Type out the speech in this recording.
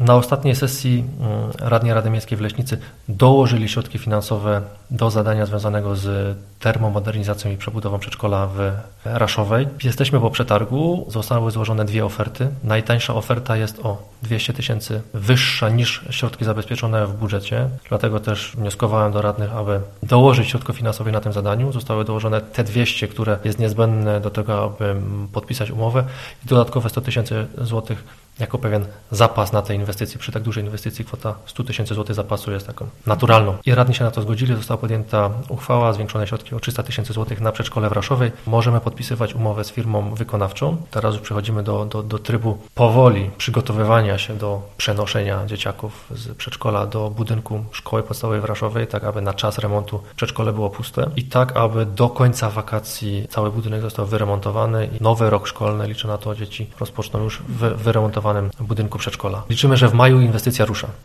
Na ostatniej sesji radni Rady Miejskiej w Leśnicy dołożyli środki finansowe do zadania związanego z termomodernizacją i przebudową przedszkola w Raszowej. Jesteśmy po przetargu, zostały złożone 2 oferty. Najtańsza oferta jest o 200 000 wyższa niż środki zabezpieczone w budżecie, dlatego też wnioskowałem do radnych, aby dołożyć środków finansowych na tym zadaniu. Zostały dołożone te 200, które jest niezbędne do tego, aby podpisać umowę i dodatkowe 100 000 złotych jako pewien zapas na tej inwestycji. Przy tak dużej inwestycji kwota 100 000 złotych zapasu jest taką naturalną. I radni się na to zgodzili, została podjęta uchwała, zwiększone środki o 300 000 złotych na przedszkole w Raszowej. Możemy podpisywać umowę z firmą wykonawczą. Teraz już przechodzimy do trybu powoli przygotowywania się do przenoszenia dzieciaków z przedszkola do budynku szkoły podstawowej w Raszowej, tak aby na czas remontu przedszkole było puste i tak aby do końca wakacji cały budynek został wyremontowany i nowy rok szkolny, liczę na to, dzieci rozpoczną już w wyremontowanym budynku przedszkola. Liczymy, że w maju inwestycja rusza.